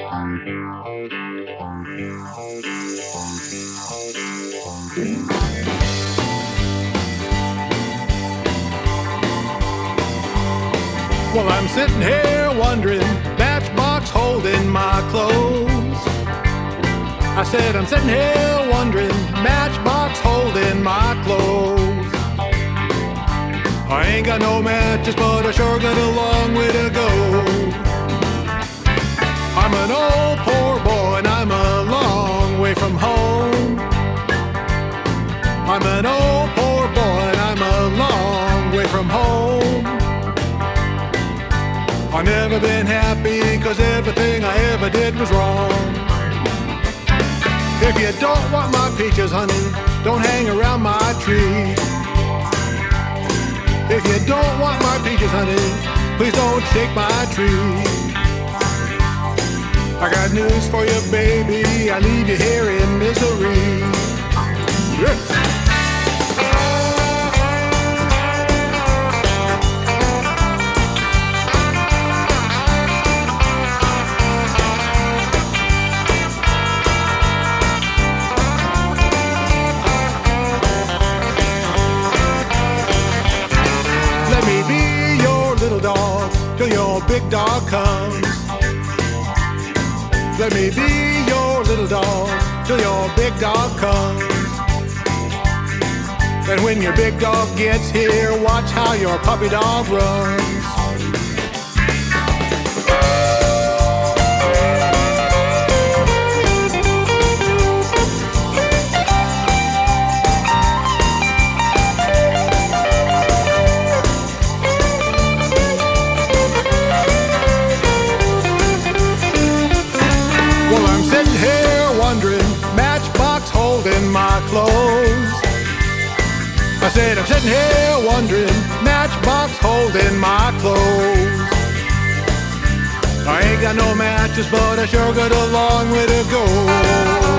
Well, I'm sitting here wondering, matchbox holding my clothes. I said I'm sitting here wondering, matchbox holding my clothes. I ain't got no matches, but I sure got a long way to go. I'm an old poor boy and I'm a long way from home. I'm an old poor boy and I'm a long way from home. I've never been happy, 'cause everything I ever did was wrong. If you don't want my peaches, honey, don't hang around my tree. If you don't want my peaches, honey, please don't shake my tree. I got news for you, baby, I leave you here in misery. Yeah. Let me be your little dog till your big dog comes. Let me be your little dog till your big dog comes. And when your big dog gets here, watch how your puppy dog runs. Matchbox holding my clothes. I said I'm sitting here wondering, matchbox holding my clothes. I ain't got no matches, but I sure got a long way to go.